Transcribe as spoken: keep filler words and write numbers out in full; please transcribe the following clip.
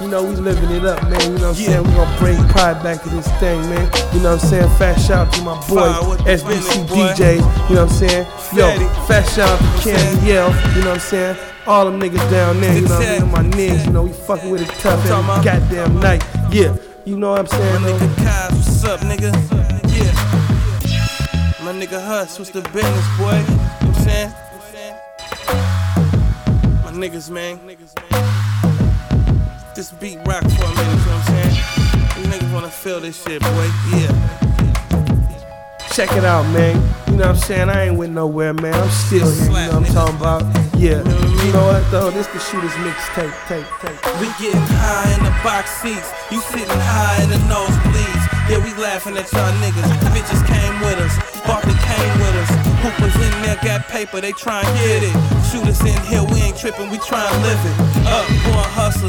You know, we living it up, man. You know what I'm saying? We gonna bring pride back to this thing, man. You know what I'm saying? Fat shout out to my boy, S B C D J. You know what I'm saying? Yo, fat shout out to Candy Yell. You know what I'm saying? All them niggas down there, you know what I mean? On my niggas, you know, we fucking with it tough every goddamn night. Yeah, you know what I'm saying? My nigga Kaz, what's up, nigga? Yeah. My nigga Hus, what's the business, boy? You know what I'm saying? My niggas, man. This beat rock for a minute, you know what I'm saying? You niggas wanna feel this shit, boy. Yeah. Check it out, man. You know what I'm saying? I ain't went nowhere, man. I'm still here, you know what I'm talking about? Yeah. You know what, though? This the Shooters mixtape, tape, tape. We getting high in the box seats. You sitting high in the nosebleeds. Yeah, we laughing at y'all niggas. Bitches came with us. Barkley came with us. Hoopers in there got paper, they try and get it. Shooters in here, we ain't tripping, we try and live it. Up, born hustlers.